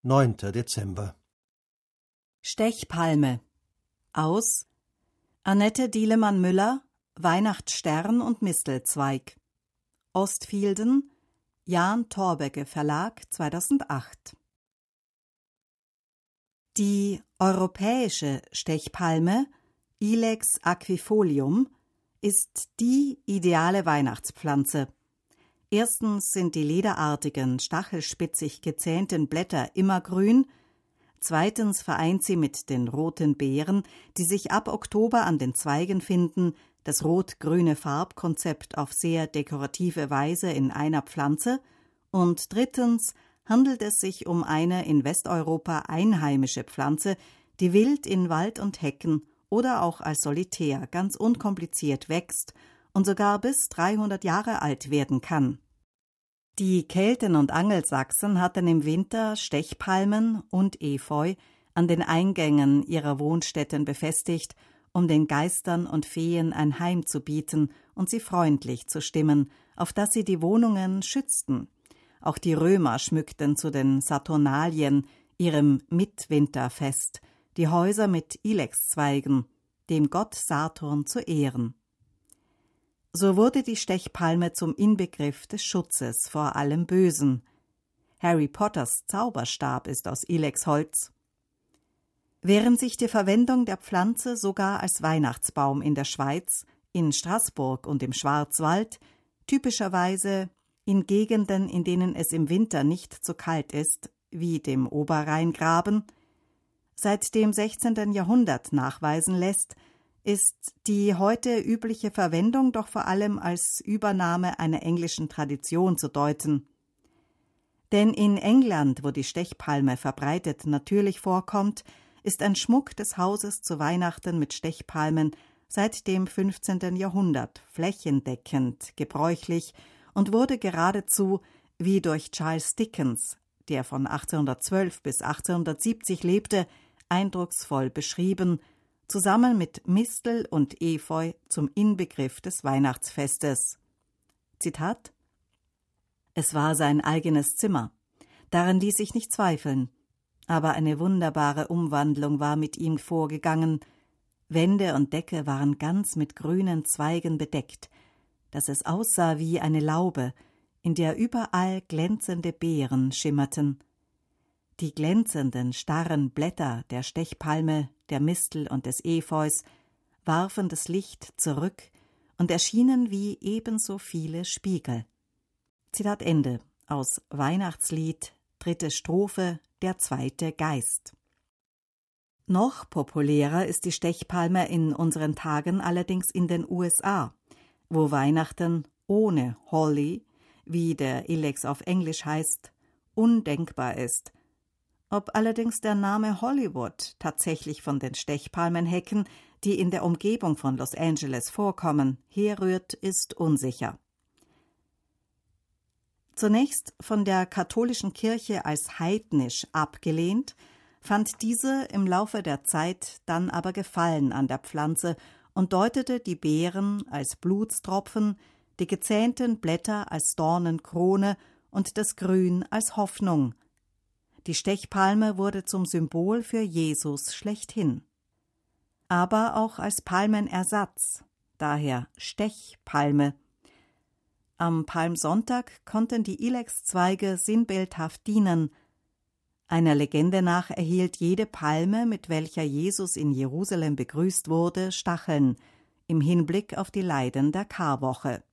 9. Dezember. Stechpalme aus Annette Dielemann-Müller, Weihnachtsstern und Mistelzweig. Ostfielden, Jan Thorbecke Verlag, 2008. Die europäische Stechpalme, Ilex aquifolium, ist die ideale Weihnachtspflanze. Erstens sind die lederartigen, stachelspitzig gezähnten Blätter immergrün. Zweitens vereint sie mit den roten Beeren, die sich ab Oktober an den Zweigen finden, das rot-grüne Farbkonzept auf sehr dekorative Weise in einer Pflanze. Und drittens handelt es sich um eine in Westeuropa einheimische Pflanze, die wild in Wald und Hecken oder auch als Solitär ganz unkompliziert wächst und sogar bis 300 Jahre alt werden kann. Die Kelten und Angelsachsen hatten im Winter Stechpalmen und Efeu an den Eingängen ihrer Wohnstätten befestigt, um den Geistern und Feen ein Heim zu bieten und sie freundlich zu stimmen, auf dass sie die Wohnungen schützten. Auch die Römer schmückten zu den Saturnalien, ihrem Mitwinterfest, die Häuser mit Ilexzweigen, dem Gott Saturn zu Ehren. So wurde die Stechpalme zum Inbegriff des Schutzes vor allem Bösen. Harry Potters Zauberstab ist aus Ilexholz. Während sich die Verwendung der Pflanze sogar als Weihnachtsbaum in der Schweiz, in Straßburg und im Schwarzwald, typischerweise in Gegenden, in denen es im Winter nicht so kalt ist, wie dem Oberrheingraben, seit dem 16. Jahrhundert nachweisen lässt, ist die heute übliche Verwendung doch vor allem als Übernahme einer englischen Tradition zu deuten. Denn in England, wo die Stechpalme verbreitet natürlich vorkommt, ist ein Schmuck des Hauses zu Weihnachten mit Stechpalmen seit dem 15. Jahrhundert flächendeckend gebräuchlich und wurde geradezu, wie durch Charles Dickens, der von 1812 bis 1870 lebte, eindrucksvoll beschrieben, zusammen mit Mistel und Efeu zum Inbegriff des Weihnachtsfestes. Zitat: Es war sein eigenes Zimmer, daran ließ ich nicht zweifeln, aber eine wunderbare Umwandlung war mit ihm vorgegangen. Wände und Decke waren ganz mit grünen Zweigen bedeckt, dass es aussah wie eine Laube, in der überall glänzende Beeren schimmerten. Die glänzenden, starren Blätter der Stechpalme, der Mistel und des Efeus warfen das Licht zurück und erschienen wie ebenso viele Spiegel. Zitat Ende aus Weihnachtslied, 3. Strophe, der 2. Geist. Noch populärer ist die Stechpalme in unseren Tagen allerdings in den USA, wo Weihnachten ohne Holly, wie der Ilex auf Englisch heißt, undenkbar ist. Ob allerdings der Name Hollywood tatsächlich von den Stechpalmenhecken, die in der Umgebung von Los Angeles vorkommen, herrührt, ist unsicher. Zunächst von der katholischen Kirche als heidnisch abgelehnt, fand diese im Laufe der Zeit dann aber Gefallen an der Pflanze und deutete die Beeren als Blutstropfen, die gezähnten Blätter als Dornenkrone und das Grün als Hoffnung. Die Stechpalme wurde zum Symbol für Jesus schlechthin. Aber auch als Palmenersatz, daher Stechpalme. Am Palmsonntag konnten die Ilexzweige sinnbildhaft dienen. Einer Legende nach erhielt jede Palme, mit welcher Jesus in Jerusalem begrüßt wurde, Stacheln, im Hinblick auf die Leiden der Karwoche.